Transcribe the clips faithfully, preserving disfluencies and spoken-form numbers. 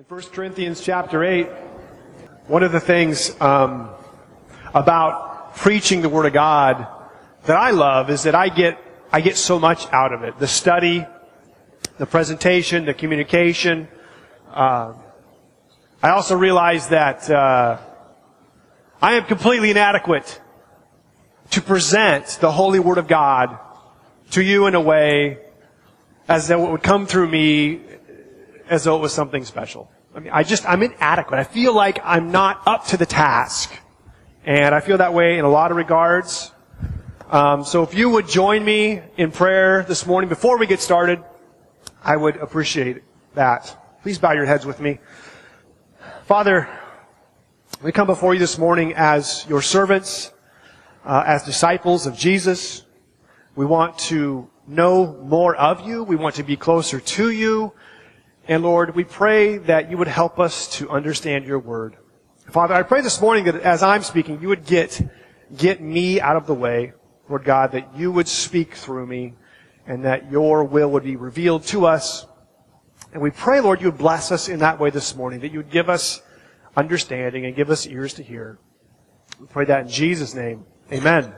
In First Corinthians chapter eight, one of the things um, about preaching the Word of God that I love is that I get I get so much out of it. The study, the presentation, the communication. Uh, I also realize that uh, I am completely inadequate to present the Holy Word of God to you in a way as though it would come through me as though it was something special. I mean, I just, I'm inadequate. I feel like I'm not up to the task. And I feel that way in a lot of regards. Um, so if you would join me in prayer this morning before we get started, I would appreciate that. Please bow your heads with me. Father, we come before you this morning as your servants, uh, as disciples of Jesus. We want to know more of you. We want to be closer to you. And Lord, we pray that you would help us to understand your word. Father, I pray this morning that as I'm speaking, you would get, get me out of the way, Lord God, that you would speak through me and that your will would be revealed to us. And we pray, Lord, you would bless us in that way this morning, that you would give us understanding and give us ears to hear. We pray that in Jesus' name. Amen.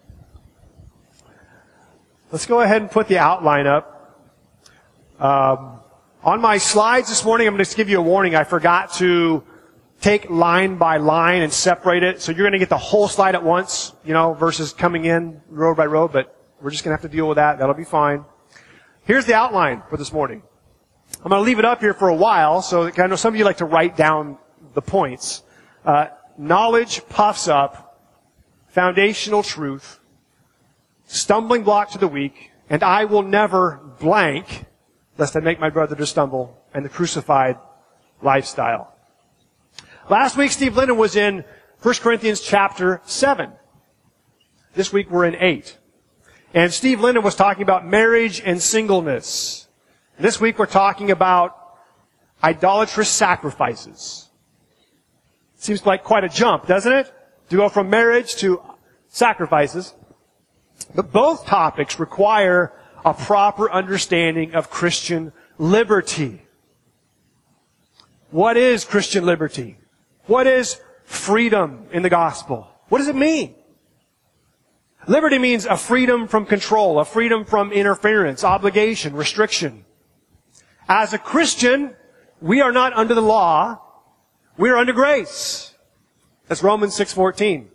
Let's go ahead and put the outline up. Um, on my slides this morning, I'm going to give you a warning. I forgot to take line by line and separate it. So you're going to get the whole slide at once, you know, versus coming in row by row, but we're just going to have to deal with that. That'll be fine. Here's the outline for this morning. I'm going to leave it up here for a while, so I know some of you like to write down the points. Uh, knowledge puffs up, foundational truth, stumbling block to the weak, and I will never blank, lest I make my brother to stumble, and the crucified lifestyle. Last week, Steve Linden was in First Corinthians chapter seven. This week, we're in eight. And Steve Linden was talking about marriage and singleness. This week, we're talking about idolatrous sacrifices. Seems like quite a jump, doesn't it? To go from marriage to sacrifices. But both topics require a proper understanding of Christian liberty. What is Christian liberty? What is freedom in the gospel? What does it mean? Liberty means a freedom from control, a freedom from interference, obligation, restriction. As a Christian, we are not under the law. We are under grace. That's Romans six fourteen.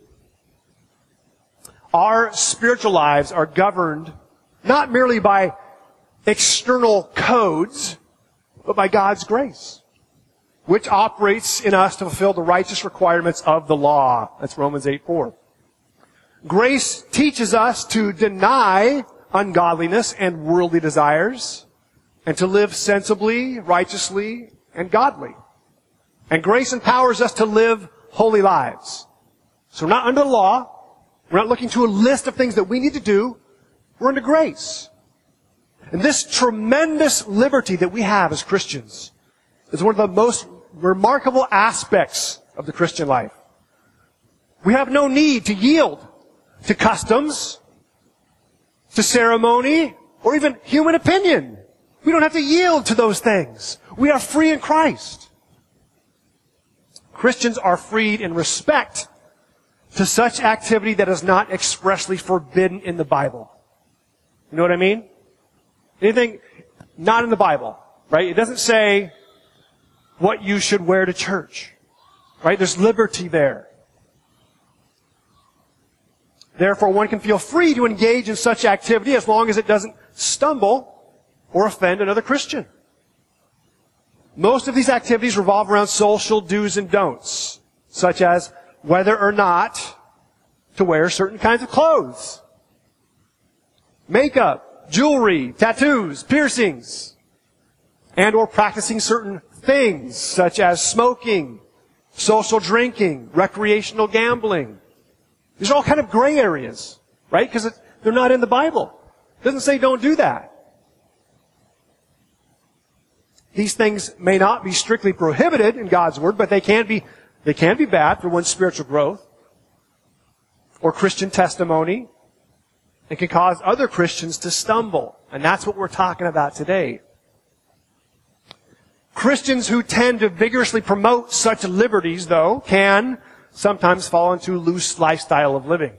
Our spiritual lives are governed not merely by external codes, but by God's grace, which operates in us to fulfill the righteous requirements of the law. That's Romans eight four. Grace teaches us to deny ungodliness and worldly desires and to live sensibly, righteously, and godly. And grace empowers us to live holy lives. So we're not under the law. We're not looking to a list of things that we need to do. We're under grace. And this tremendous liberty that we have as Christians is one of the most remarkable aspects of the Christian life. We have no need to yield to customs, to ceremony, or even human opinion. We don't have to yield to those things. We are free in Christ. Christians are freed in respect to such activity that is not expressly forbidden in the Bible. You know what I mean? Anything not in the Bible, right? It doesn't say what you should wear to church, right? There's liberty there. Therefore, one can feel free to engage in such activity as long as it doesn't stumble or offend another Christian. Most of these activities revolve around social do's and don'ts, such as whether or not to wear certain kinds of clothes, makeup, jewelry, tattoos, piercings, and or practicing certain things such as smoking, social drinking, recreational gambling. These are all kind of gray areas, right? Because they're not in the Bible. It doesn't say don't do that. These things may not be strictly prohibited in God's Word, but they can be, they can be bad for one's spiritual growth or Christian testimony. It can cause other Christians to stumble. And that's what we're talking about today. Christians who tend to vigorously promote such liberties, though, can sometimes fall into a loose lifestyle of living,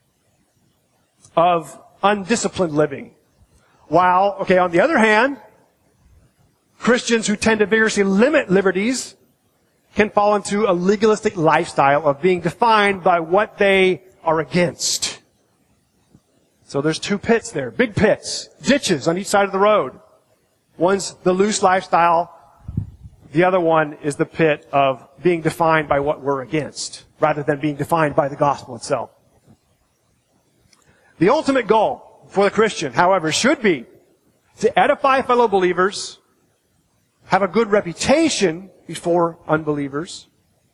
of undisciplined living. While, okay, on the other hand, Christians who tend to vigorously limit liberties can fall into a legalistic lifestyle of being defined by what they are against. So there's two pits there, big pits, ditches on each side of the road. One's the loose lifestyle. The other one is the pit of being defined by what we're against, rather than being defined by the gospel itself. The ultimate goal for the Christian, however, should be to edify fellow believers, have a good reputation before unbelievers,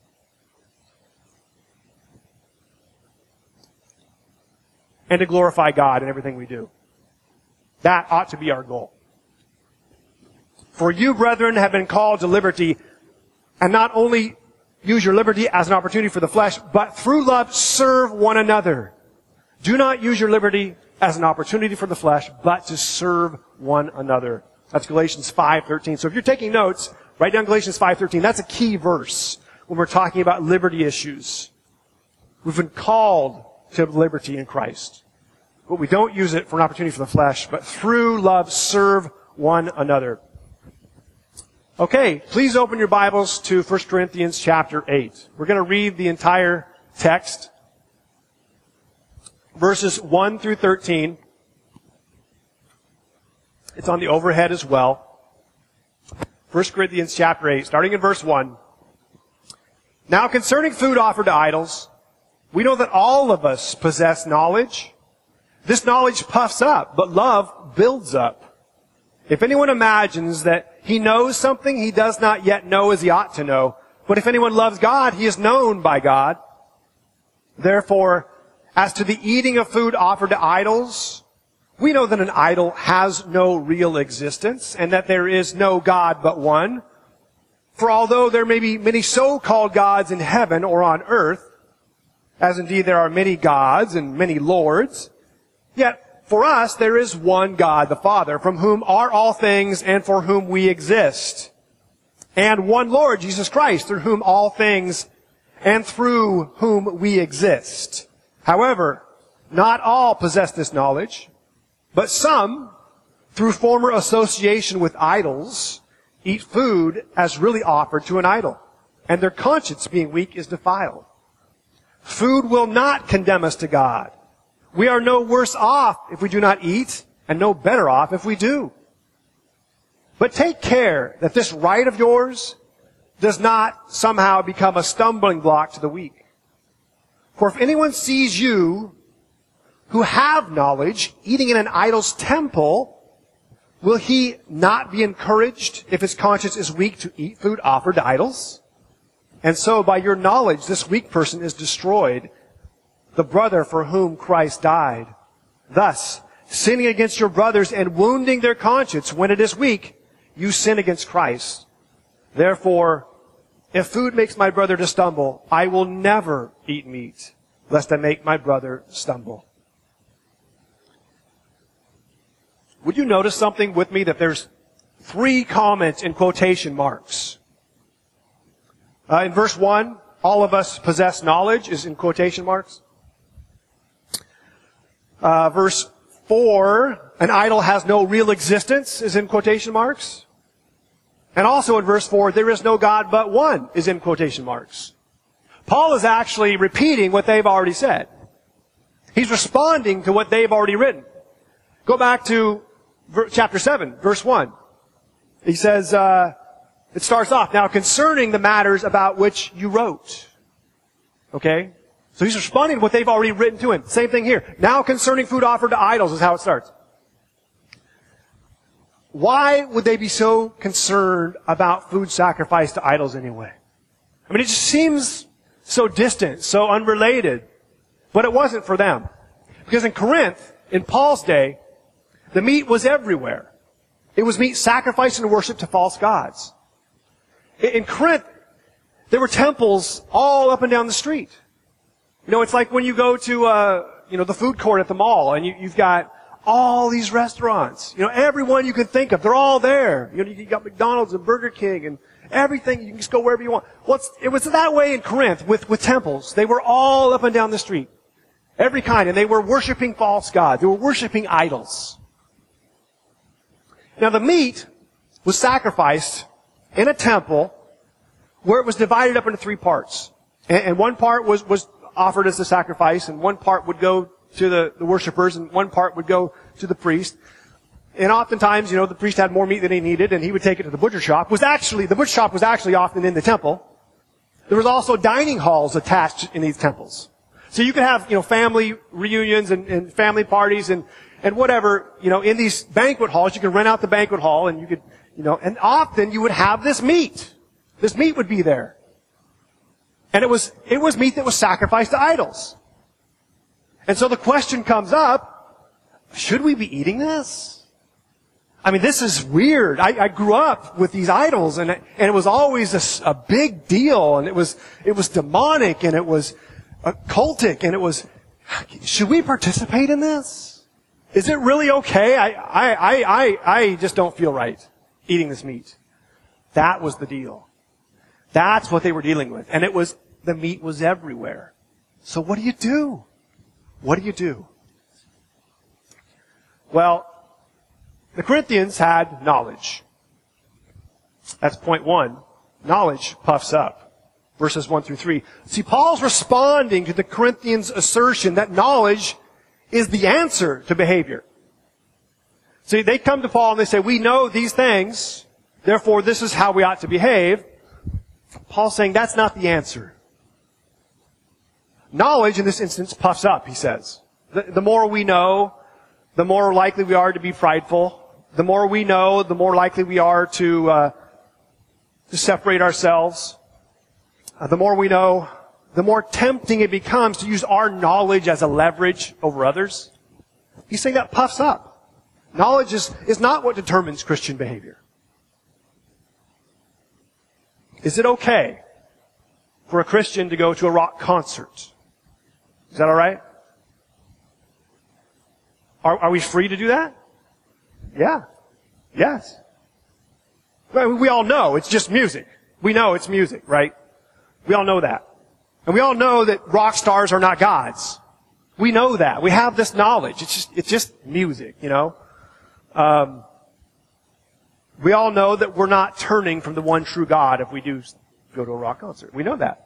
and to glorify God in everything we do. That ought to be our goal. For you, brethren, have been called to liberty, and not only use your liberty as an opportunity for the flesh, but through love serve one another. Do not use your liberty as an opportunity for the flesh, but to serve one another. That's Galatians five thirteen. So if you're taking notes, write down Galatians five thirteen. That's a key verse when we're talking about liberty issues. We've been called to liberty in Christ. But we don't use it for an opportunity for the flesh, but through love serve one another. Okay, please open your Bibles to First Corinthians chapter eight. We're going to read the entire text, verses one through thirteen. It's on the overhead as well. First Corinthians chapter eight, starting in verse one. Now concerning food offered to idols, we know that all of us possess knowledge. This knowledge puffs up, but love builds up. If anyone imagines that he knows something he does not yet know as he ought to know, but if anyone loves God, he is known by God. Therefore, as to the eating of food offered to idols, we know that an idol has no real existence and that there is no God but one. For although there may be many so-called gods in heaven or on earth, as indeed there are many gods and many lords, yet for us there is one God, the Father, from whom are all things and for whom we exist, and one Lord, Jesus Christ, through whom all things and through whom we exist. However, not all possess this knowledge, but some, through former association with idols, eat food as really offered to an idol, and their conscience, being weak, is defiled. Food will not condemn us to God. We are no worse off if we do not eat, and no better off if we do. But take care that this right of yours does not somehow become a stumbling block to the weak. For if anyone sees you who have knowledge eating in an idol's temple, will he not be encouraged if his conscience is weak to eat food offered to idols? And so by your knowledge, this weak person is destroyed, the brother for whom Christ died. Thus, sinning against your brothers and wounding their conscience when it is weak, you sin against Christ. Therefore, if food makes my brother to stumble, I will never eat meat, lest I make my brother stumble. Would you notice something with me, that there's three comments in quotation marks? Uh, in verse one, all of us possess knowledge is in quotation marks. Uh, verse four, an idol has no real existence is in quotation marks. And also in verse four, there is no God but one is in quotation marks. Paul is actually repeating what they've already said. He's responding to what they've already written. Go back to chapter seven, verse one. He says, uh, it starts off, now concerning the matters about which you wrote. Okay? So he's responding to what they've already written to him. Same thing here. Now concerning food offered to idols is how it starts. Why would they be so concerned about food sacrificed to idols anyway? I mean, it just seems so distant, so unrelated. But it wasn't for them. Because in Corinth, in Paul's day, the meat was everywhere. It was meat sacrificed and worshiped to false gods. In Corinth, there were temples all up and down the street. You know, it's like when you go to, uh, you know, the food court at the mall and you, you've got all these restaurants. You know, everyone you can think of, they're all there. You know, you got McDonald's and Burger King and everything. You can just go wherever you want. Well, it's, it was that way in Corinth with, with temples. They were all up and down the street. Every kind. And they were worshiping false gods. They were worshiping idols. Now the meat was sacrificed in a temple where it was divided up into three parts. And, and one part was, was offered as a sacrifice, and one part would go to the, the worshipers, and one part would go to the priest. And oftentimes, you know, the priest had more meat than he needed, and he would take it to the butcher shop. Was actually, the butcher shop was actually often in the temple. There was also dining halls attached in these temples. So you could have, you know, family reunions and, and family parties and, and whatever, you know, in these banquet halls. You could rent out the banquet hall, and you could, you know, and often you would have this meat. This meat would be there. And it was, it was meat that was sacrificed to idols. And so the question comes up, should we be eating this? I mean, this is weird. I, I grew up with these idols, and it, and it was always a, a big deal, and it was, it was demonic, and it was uh, cultic, and it was, should we participate in this? Is it really okay? I, I, I, I, I just don't feel right eating this meat. That was the deal. That's what they were dealing with. And it was, the meat was everywhere. So what do you do? What do you do? Well, the Corinthians had knowledge. That's point one. Knowledge puffs up. Verses one through three. See, Paul's responding to the Corinthians' assertion that knowledge is the answer to behavior. See, they come to Paul and they say, we know these things, therefore this is how we ought to behave. Paul's saying that's not the answer. Knowledge, in this instance, puffs up, he says. The, the more we know, the more likely we are to be prideful. The more we know, the more likely we are to, uh, to separate ourselves. Uh, the more we know, the more tempting it becomes to use our knowledge as a leverage over others. He's saying that puffs up. Knowledge is, is not what determines Christian behavior. Is it okay for a Christian to go to a rock concert? Is that all right? Are, are we free to do that? Yeah. Yes. Well, we all know it's just music. We know it's music, right? We all know that. And we all know that rock stars are not gods. We know that. We have this knowledge. It's just, it's just music, you know? Um, we all know that we're not turning from the one true God if we do go to a rock concert. We know that.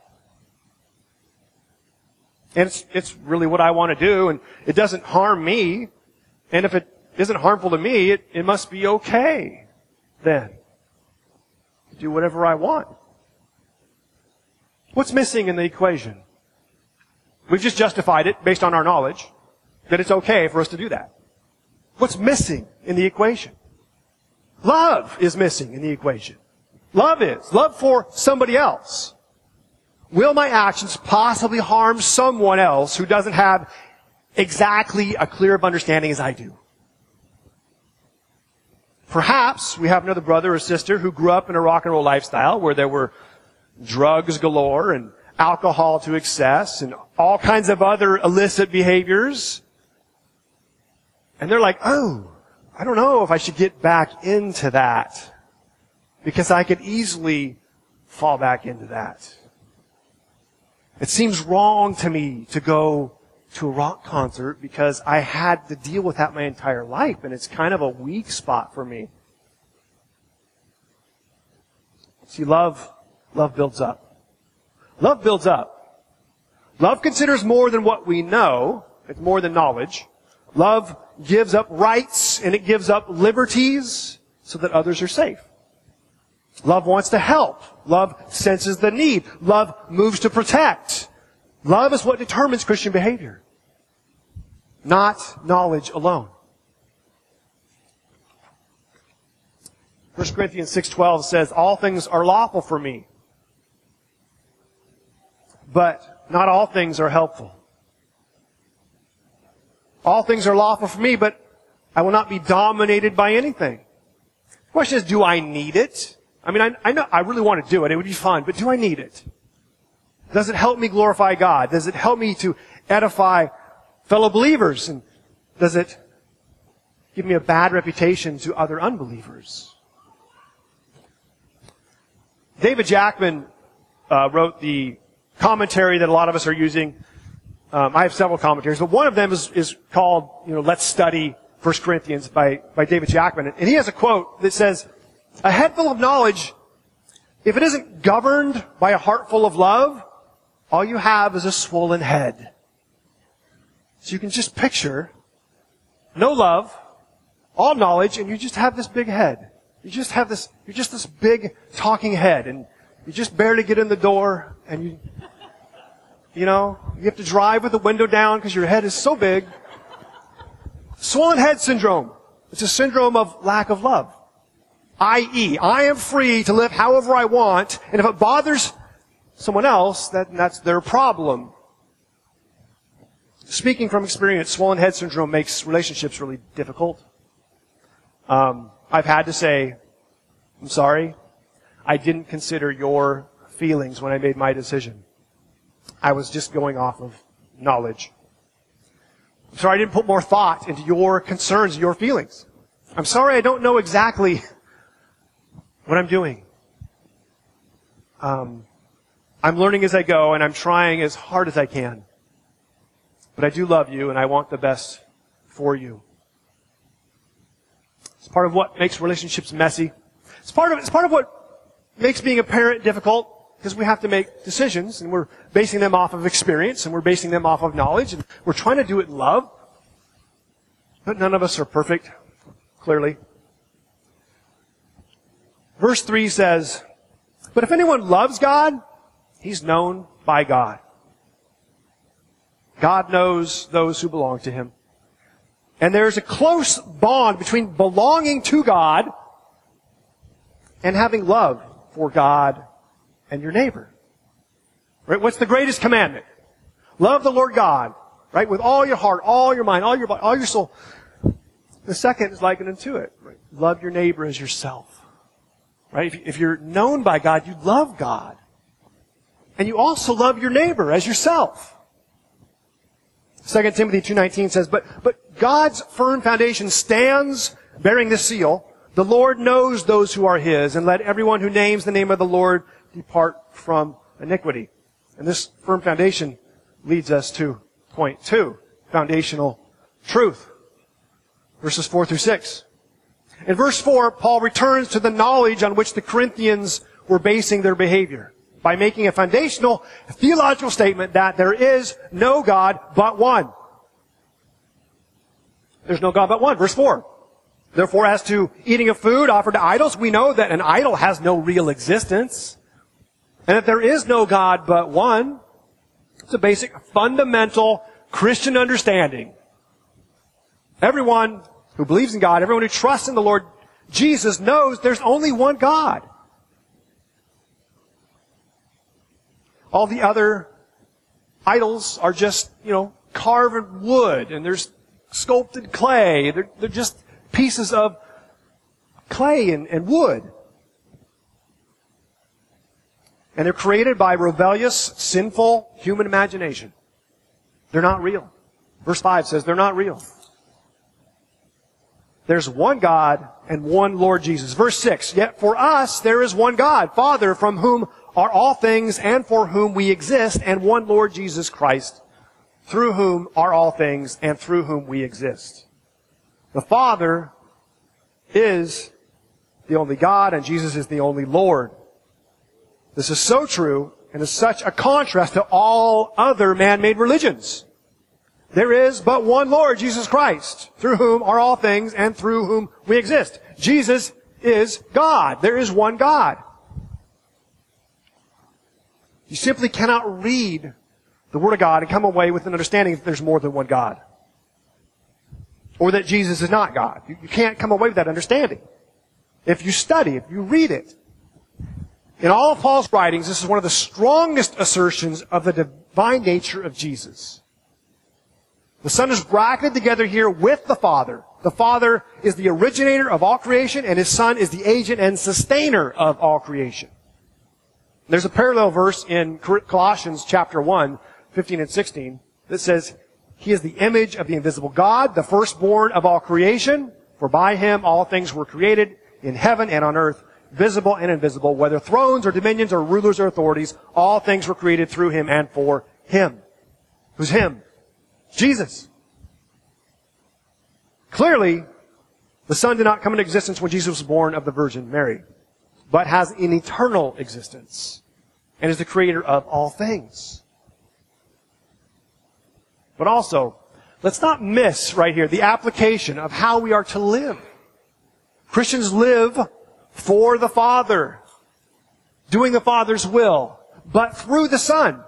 And it's, it's really what I want to do, and it doesn't harm me. And if it isn't harmful to me, it, it must be okay then to do whatever I want. What's missing in the equation? We've just justified it based on our knowledge that it's okay for us to do that. What's missing in the equation? Love is missing in the equation. Love is. Love for somebody else. Will my actions possibly harm someone else who doesn't have exactly a clear of understanding as I do? Perhaps we have another brother or sister who grew up in a rock and roll lifestyle where there were drugs galore and alcohol to excess and all kinds of other illicit behaviors. And they're like, oh, I don't know if I should get back into that because I could easily fall back into that. It seems wrong to me to go to a rock concert because I had to deal with that my entire life, and it's kind of a weak spot for me. See, love, love builds up. Love builds up. Love considers more than what we know. It's more than knowledge. Love gives up rights and it gives up liberties so that others are safe. Love wants to help. Love senses the need. Love moves to protect. Love is what determines Christian behavior, not knowledge alone. First Corinthians six twelve says, all things are lawful for me, but not all things are helpful. All things are lawful for me, but I will not be dominated by anything. The question is, do I need it? I mean, I, I know I really want to do it. It would be fun, but do I need it? Does it help me glorify God? Does it help me to edify fellow believers? And does it give me a bad reputation to other unbelievers. David Jackman uh, wrote the commentary that a lot of us are using. Um, I have several commentaries, but one of them is, is called, you know, Let's Study First Corinthians by, by David Jackman. And he has a quote that says, "A head full of knowledge, if it isn't governed by a heart full of love, all you have is a swollen head." So you can just picture no love, all knowledge, and you just have this big head. You just have this, you're just this big talking head, and you just barely get in the door, and you, you know, you have to drive with the window down because your head is so big. Swollen head syndrome. It's a syndrome of lack of love. that is, I am free to live however I want, and if it bothers someone else, that, that's their problem. Speaking from experience, swollen head syndrome makes relationships really difficult. Um, I've had to say, I'm sorry, I didn't consider your feelings when I made my decision. I was just going off of knowledge. I'm sorry I didn't put more thought into your concerns and your feelings. I'm sorry I don't know exactly what I'm doing. Um, I'm learning as I go, and I'm trying as hard as I can. But I do love you, and I want the best for you. It's part of what makes relationships messy. It's part of, it's part of what makes being a parent difficult, because we have to make decisions, and we're basing them off of experience, and we're basing them off of knowledge, and we're trying to do it in love. But none of us are perfect, clearly. Verse three says, "But if anyone loves God, he's known by God. God knows those who belong to him." And there's a close bond between belonging to God and having love for God and your neighbor. Right? What's the greatest commandment? Love the Lord God, right? With all your heart, all your mind, all your body, all your soul. The second is likened unto it. Right? Love your neighbor as yourself. Right? If, if you're known by God, you love God. And you also love your neighbor as yourself. Second Timothy two nineteen says, but, but God's firm foundation stands bearing this seal. The Lord knows those who are his, and let everyone who names the name of the Lord depart from iniquity. And this firm foundation leads us to point two, foundational truth. Verses four through six. In verse four, Paul returns to the knowledge on which the Corinthians were basing their behavior, by making a foundational theological statement that there is no God but one. There's no God but one. Verse four. Therefore, as to eating of food offered to idols, we know that an idol has no real existence, and that there is no God but one. It's a basic, fundamental Christian understanding. Everyone who believes in God, everyone who trusts in the Lord Jesus knows there's only one God. All the other idols are just, you know, carved wood, and there's sculpted clay. They're, they're just pieces of clay and, and wood. And they're created by rebellious, sinful human imagination. They're not real. Verse five says they're not real. There's one God and one Lord Jesus. Verse six, yet for us there is one God, Father, from whom are all things and for whom we exist, and one Lord Jesus Christ, through whom are all things and through whom we exist. The Father is the only God, and Jesus is the only Lord. This is so true, and is such a contrast to all other man-made religions. There is but one Lord, Jesus Christ, through whom are all things and through whom we exist. Jesus is God. There is one God. You simply cannot read the Word of God and come away with an understanding that there's more than one God. Or that Jesus is not God. You, you can't come away with that understanding. If you study, if you read it. In all of Paul's writings, this is one of the strongest assertions of the divine nature of Jesus. The Son is bracketed together here with the Father. The Father is the originator of all creation, and His Son is the agent and sustainer of all creation. There's a parallel verse in Colossians chapter one, fifteen and sixteen, that says, He is the image of the invisible God, the firstborn of all creation. For by him all things were created in heaven and on earth, visible and invisible, whether thrones or dominions or rulers or authorities, all things were created through him and for him. Who's him? Jesus. Clearly, the Son did not come into existence when Jesus was born of the Virgin Mary, but has an eternal existence and is the creator of all things. But also, let's not miss right here the application of how we are to live. Christians live for the Father, doing the Father's will, but through the Son.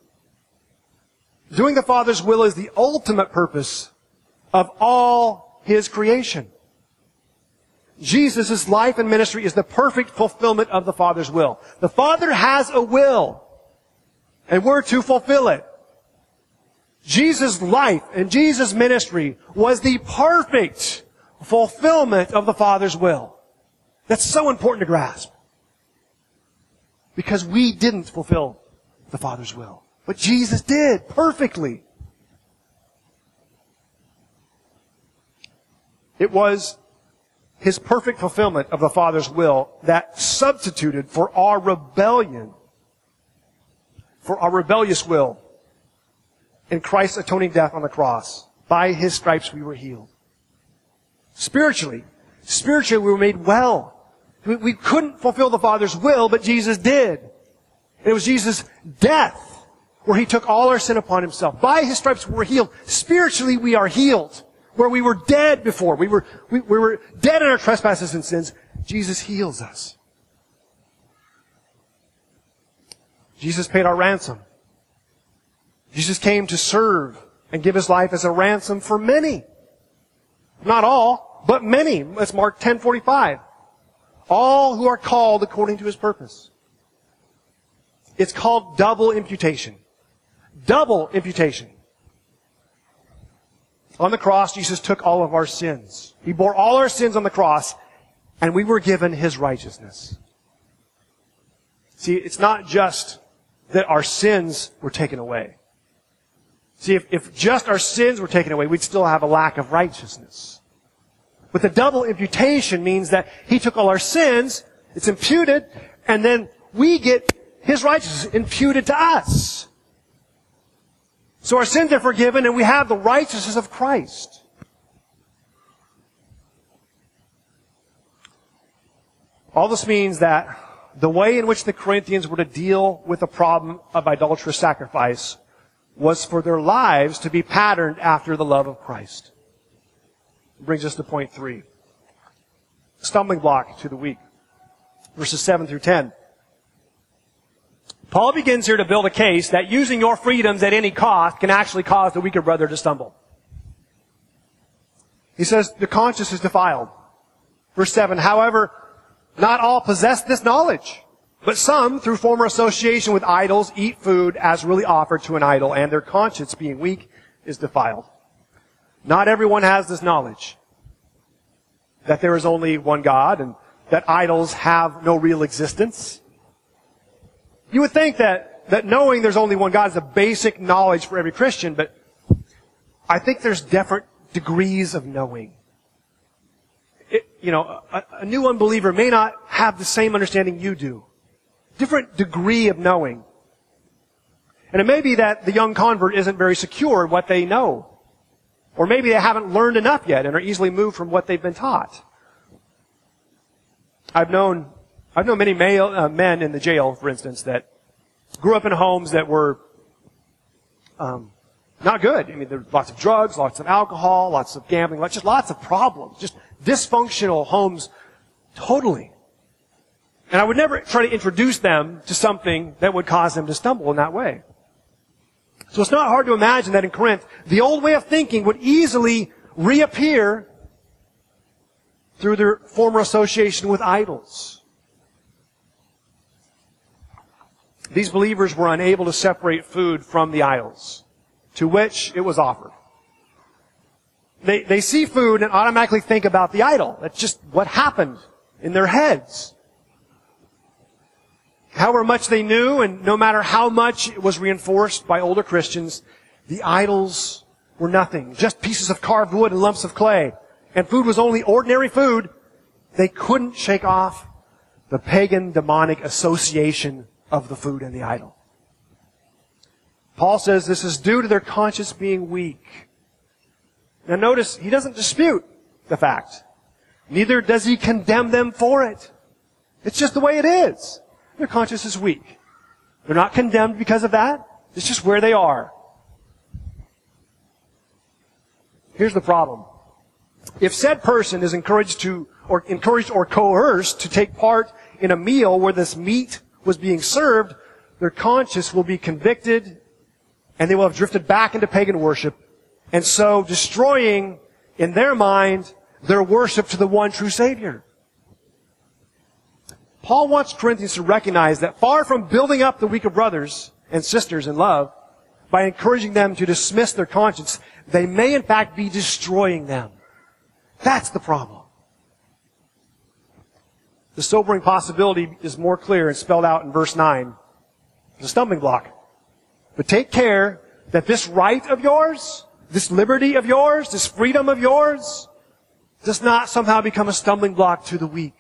Doing the Father's will is the ultimate purpose of all His creation. Jesus' life and ministry is the perfect fulfillment of the Father's will. The Father has a will, and we're to fulfill it. Jesus' life and Jesus' ministry was the perfect fulfillment of the Father's will. That's so important to grasp. Because we didn't fulfill the Father's will. But Jesus did perfectly. It was His perfect fulfillment of the Father's will that substituted for our rebellion, for our rebellious will, in Christ's atoning death on the cross. By His stripes we were healed. Spiritually, spiritually we were made well. We, we couldn't fulfill the Father's will, but Jesus did. It was Jesus' death where He took all our sin upon Himself. By His stripes we were healed. Spiritually we are healed. Where we were dead before, we were, we, we were dead in our trespasses and sins, Jesus heals us. Jesus paid our ransom. Jesus came to serve and give His life as a ransom for many. Not all, but many. That's Mark ten forty-five. All who are called according to His purpose. It's called double imputation. Double imputation. On the cross, Jesus took all of our sins. He bore all our sins on the cross, and we were given His righteousness. See, it's not just that our sins were taken away. See, if, if just our sins were taken away, we'd still have a lack of righteousness. But the double imputation means that He took all our sins, it's imputed, and then we get His righteousness imputed to us. So our sins are forgiven and we have the righteousness of Christ. All this means that the way in which the Corinthians were to deal with the problem of idolatrous sacrifice was for their lives to be patterned after the love of Christ. It brings us to point three. Stumbling block to the week. Verses seven through ten. Paul begins here to build a case that using your freedoms at any cost can actually cause the weaker brother to stumble. He says the conscience is defiled. Verse seven, however, not all possess this knowledge, but some, through former association with idols, eat food as really offered to an idol, and their conscience, being weak, is defiled. Not everyone has this knowledge, that there is only one God, and that idols have no real existence. You would think that, that knowing there's only one God is a basic knowledge for every Christian, but I think there's different degrees of knowing. It, you know, a, a new unbeliever may not have the same understanding you do. Different degree of knowing. And it may be that the young convert isn't very secure in what they know. Or maybe they haven't learned enough yet and are easily moved from what they've been taught. I've known I've known many male, uh, men in the jail, for instance, that grew up in homes that were um, not good. I mean, there were lots of drugs, lots of alcohol, lots of gambling, lots, just lots of problems. Just dysfunctional homes, totally. And I would never try to introduce them to something that would cause them to stumble in that way. So it's not hard to imagine that in Corinth, the old way of thinking would easily reappear through their former association with idols. These believers were unable to separate food from the idols to which it was offered. They, they see food and automatically think about the idol. That's just what happened in their heads. However much they knew, and no matter how much it was reinforced by older Christians, the idols were nothing. Just pieces of carved wood and lumps of clay. and food was only ordinary food, they couldn't shake off the pagan demonic association of the food and the idol. Paul says this is due to their conscience being weak. Now notice, he doesn't dispute the fact. Neither does he condemn them for it. It's just the way it is. Their conscience is weak. They're not condemned because of that. It's just where they are. Here's the problem. If said person is encouraged to, or encouraged or coerced to take part in a meal where this meat was being served, their conscience will be convicted and they will have drifted back into pagan worship, and so destroying, in their mind, their worship to the one true Savior. Paul wants Corinthians to recognize that far from building up the weaker brothers and sisters in love, by encouraging them to dismiss their conscience, they may in fact be destroying them. That's the problem. The sobering possibility is more clear and spelled out in verse nine. It's a stumbling block. But take care that this right of yours, this liberty of yours, this freedom of yours, does not somehow become a stumbling block to the weak.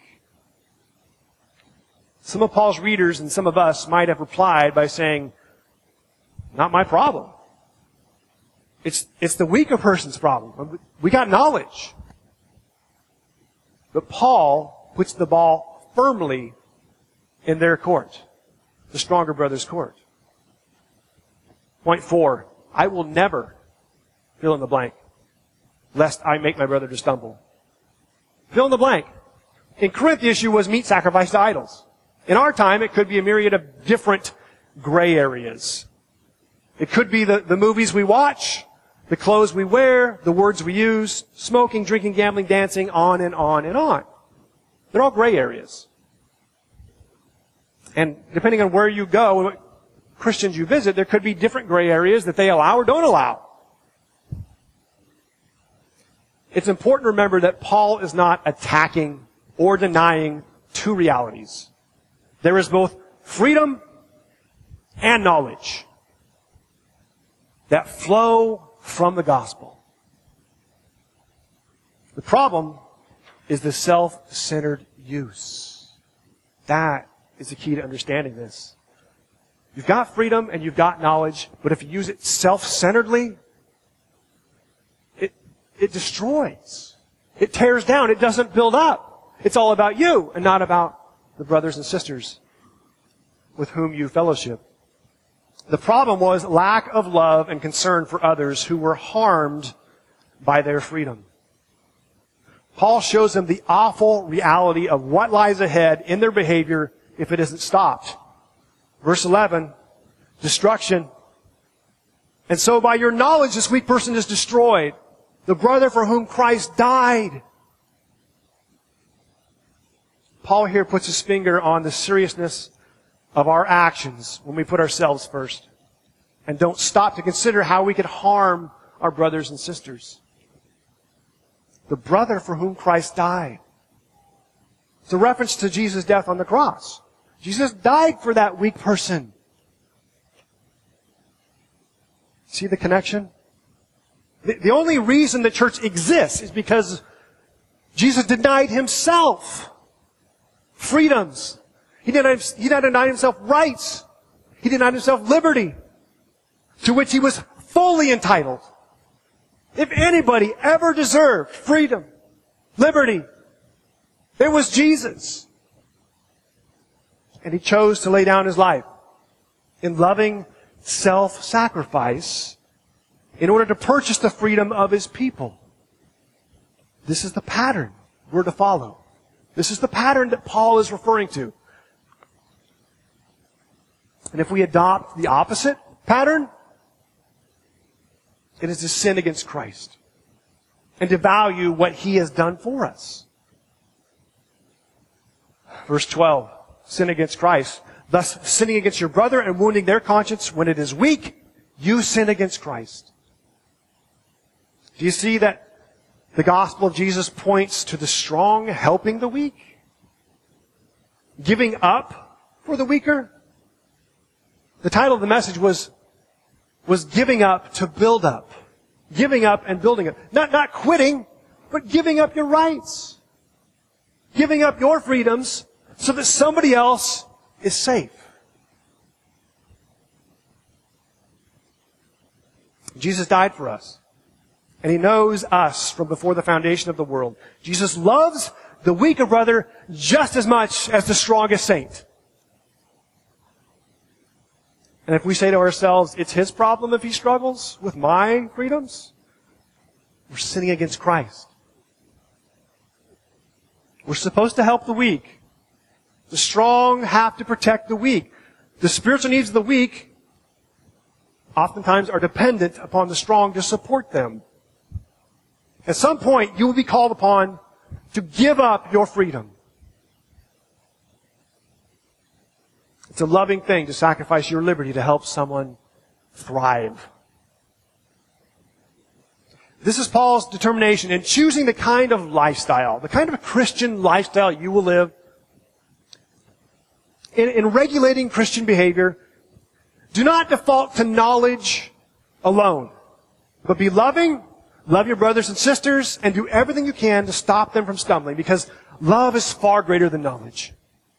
Some of Paul's readers and some of us might have replied by saying, not my problem. It's, it's the weaker person's problem. We got knowledge. But Paul puts the ball firmly in their court, the stronger brother's court. Point four, I will never fill in the blank, lest I make my brother to stumble. Fill in the blank. In Corinth, the issue was meat sacrificed to idols. In our time, it could be a myriad of different gray areas. It could be the, the movies we watch, the clothes we wear, the words we use, smoking, drinking, gambling, dancing, on and on and on. They're all gray areas. And depending on where you go, what Christians you visit, there could be different gray areas that they allow or don't allow. It's important to remember that Paul is not attacking or denying two realities. There is both freedom and knowledge that flow from the gospel. The problem is the self-centered use. That is the key to understanding this. You've got freedom and you've got knowledge, but if you use it self-centeredly, it, it destroys. It tears down. It doesn't build up. It's all about you and not about the brothers and sisters with whom you fellowship. The problem was lack of love and concern for others who were harmed by their freedom. Paul shows them the awful reality of what lies ahead in their behavior if it isn't stopped. Verse eleven, destruction. And so by your knowledge, this weak person is destroyed, the brother for whom Christ died. Paul here puts his finger on the seriousness of our actions when we put ourselves first and don't stop to consider how we could harm our brothers and sisters. The brother for whom Christ died. It's a reference to Jesus' death on the cross. Jesus died for that weak person. See the connection? The, the only reason the church exists is because Jesus denied himself freedoms. He denied, he denied himself rights. He denied himself liberty, to which he was fully entitled. If anybody ever deserved freedom, liberty, it was Jesus. And he chose to lay down his life in loving self-sacrifice in order to purchase the freedom of his people. This is the pattern we're to follow. This is the pattern that Paul is referring to. And if we adopt the opposite pattern, it is to sin against Christ and to value what he has done for us. Verse twelve, sin against Christ. Thus, sinning against your brother and wounding their conscience when it is weak, you sin against Christ. Do you see that the gospel of Jesus points to the strong helping the weak? Giving up for the weaker? The title of the message was, was giving up to build up. Giving up and building up. Not, not quitting, but giving up your rights. Giving up your freedoms so that somebody else is safe. Jesus died for us. And He knows us from before the foundation of the world. Jesus loves the weaker brother just as much as the strongest saint. And if we say to ourselves, it's his problem if he struggles with my freedoms, we're sinning against Christ. We're supposed to help the weak. The strong have to protect the weak. The spiritual needs of the weak oftentimes are dependent upon the strong to support them. At some point, you will be called upon to give up your freedom. It's a loving thing to sacrifice your liberty to help someone thrive. This is Paul's determination in choosing the kind of lifestyle, the kind of Christian lifestyle you will live. In, in regulating Christian behavior, do not default to knowledge alone, but be loving, love your brothers and sisters, and do everything you can to stop them from stumbling, because love is far greater than knowledge.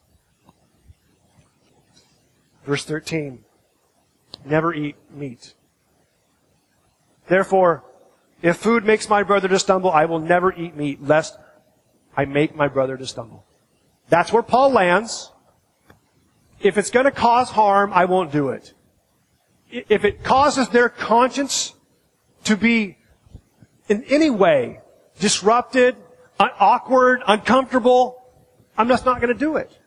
Verse thirteen, never eat meat. Therefore, if food makes my brother to stumble, I will never eat meat, lest I make my brother to stumble. That's where Paul lands. If it's going to cause harm, I won't do it. If it causes their conscience to be in any way disrupted, awkward, uncomfortable, I'm just not going to do it.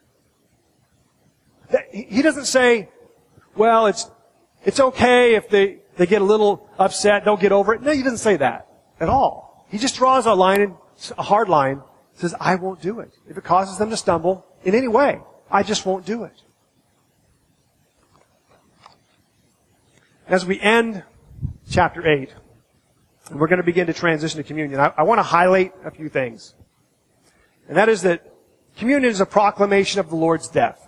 He doesn't say, well, it's it's okay if they, they get a little upset, they'll get over it. No, he doesn't say that at all. He just draws a line, a hard line, says, I won't do it. If it causes them to stumble in any way, I just won't do it. As we end chapter eight, and we're going to begin to transition to communion, I, I want to highlight a few things. And that is that communion is a proclamation of the Lord's death.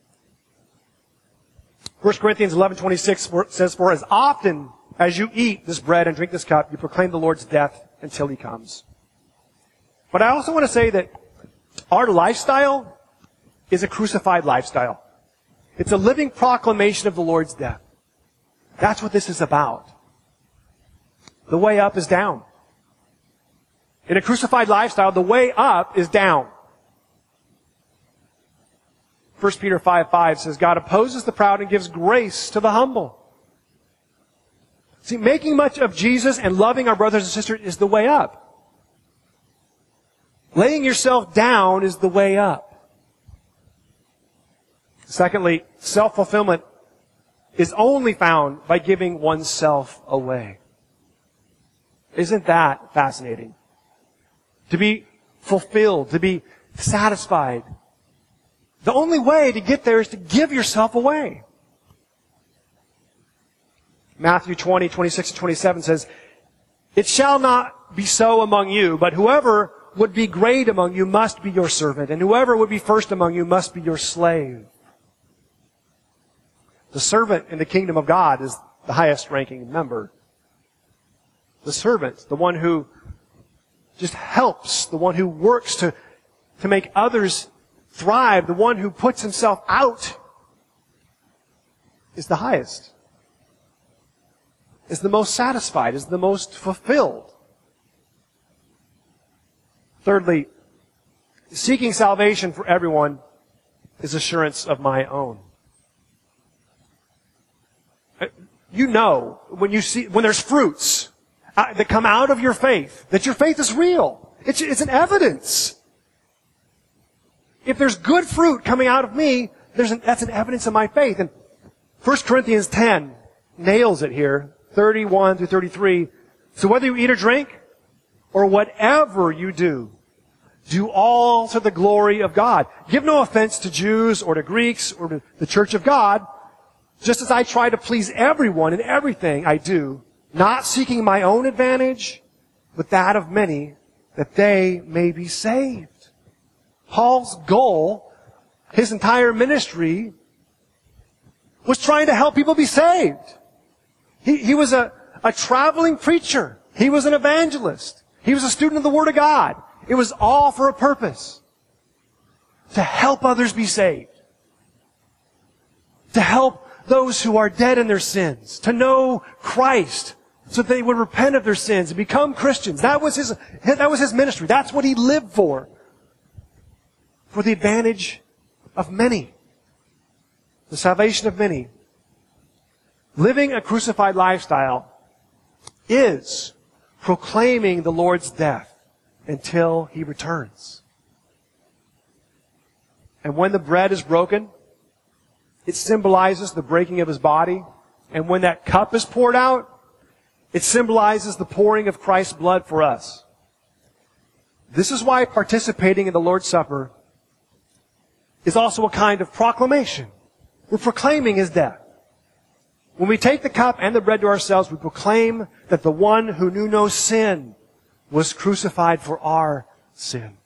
First Corinthians eleven twenty-six says, for as often as you eat this bread and drink this cup, you proclaim the Lord's death until He comes. But I also want to say that our lifestyle is a crucified lifestyle. It's a living proclamation of the Lord's death. That's what this is about. The way up is down. In a crucified lifestyle, the way up is down. First Peter five five says, God opposes the proud and gives grace to the humble. See, making much of Jesus and loving our brothers and sisters is the way up. Laying yourself down is the way up. Secondly, self-fulfillment is only found by giving oneself away. Isn't that fascinating? To be fulfilled, to be satisfied. The only way to get there is to give yourself away. Matthew twenty, twenty-six and twenty-seven says, it shall not be so among you, but whoever would be great among you must be your servant, and whoever would be first among you must be your slave. The servant in the kingdom of God is the highest ranking member. The servant, the one who just helps, the one who works to, to make others thrive, the one who puts himself out, is the highest, is the most satisfied, is the most fulfilled. Thirdly, seeking salvation for everyone is assurance of my own. You know, when you see, when there's fruits that come out of your faith, that your faith is real. It's, it's an evidence. If there's good fruit coming out of me, there's an, that's an evidence of my faith. And First Corinthians ten nails it here, thirty-one through thirty-three. So whether you eat or drink, or whatever you do, do all to the glory of God. Give no offense to Jews or to Greeks or to the church of God, just as I try to please everyone in everything I do, not seeking my own advantage, but that of many, that they may be saved. Paul's goal, his entire ministry, was trying to help people be saved. He, he was a, a traveling preacher. He was an evangelist. He was a student of the Word of God. It was all for a purpose. To help others be saved. To help those who are dead in their sins. To know Christ so that they would repent of their sins and become Christians. That was his, that was his ministry. That's what he lived for. For the advantage of many. The salvation of many. Living a crucified lifestyle is proclaiming the Lord's death until He returns. And when the bread is broken, it symbolizes the breaking of His body. And when that cup is poured out, it symbolizes the pouring of Christ's blood for us. This is why participating in the Lord's Supper is also a kind of proclamation. We're proclaiming His death. When we take the cup and the bread to ourselves, we proclaim that the one who knew no sin was crucified for our sin.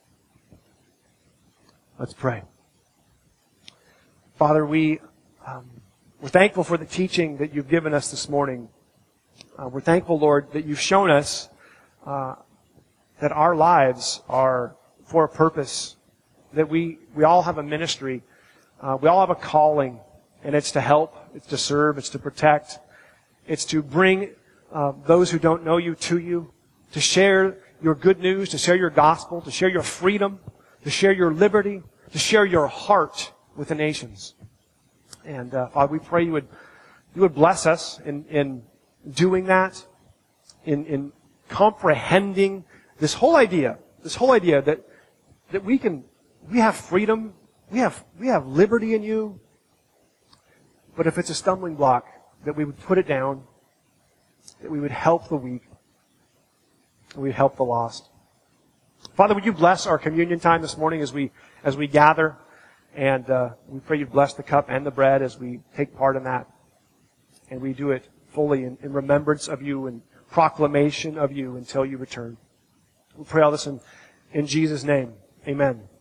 Let's pray. Father, we, um, we're thankful for the teaching that you've given us this morning. Uh, we're thankful, Lord, that you've shown us uh, that our lives are for a purpose, that we, we all have a ministry, uh, we all have a calling, and it's to help, it's to serve, it's to protect, it's to bring uh, those who don't know you to you, to share your good news, to share your gospel, to share your freedom, to share your liberty, to share your heart with the nations. And uh, Father, we pray you would you would bless us in, in doing that, in, in comprehending this whole idea, this whole idea that that we can we have freedom, we have we have liberty in you. But if it's a stumbling block, that we would put it down, that we would help the weak, and we'd help the lost. Father, would you bless our communion time this morning as we as we gather, and uh, we pray you bless the cup and the bread as we take part in that, and we do it fully in, in remembrance of you and proclamation of you until you return. We pray all this in, in Jesus' name. Amen.